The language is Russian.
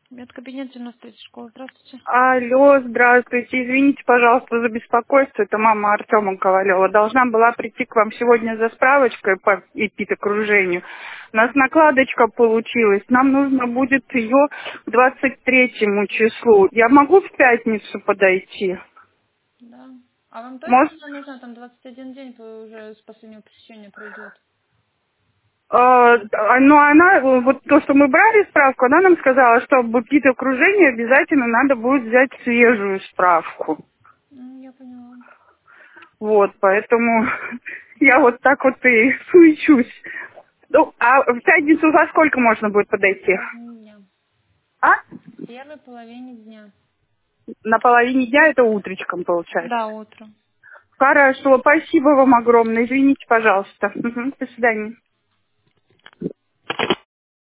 Медкабинет 93 школа. Здравствуйте. Алло, здравствуйте. Извините, пожалуйста, за беспокойство. Это мама Артема Ковалева. Должна была прийти к вам сегодня за справочкой по эпидокружению. У нас накладочка получилась. Нам нужно будет ее к 23 числу. Я могу в пятницу подойти? Да. А вам Может, точно нужно там 21 день уже с последнего посещения пройдет? но она, вот то, что мы брали справку, она нам сказала, что об эпидокружении обязательно надо будет взять свежую справку. Я поняла. Вот, поэтому я вот так вот и суечусь. Ну, а в пятницу за сколько можно будет подойти? Половине дня. А? Первой половине дня. На половине дня это утречком получается. Да, утром. Хорошо, спасибо вам огромное. Извините, пожалуйста. Мгм, до свидания.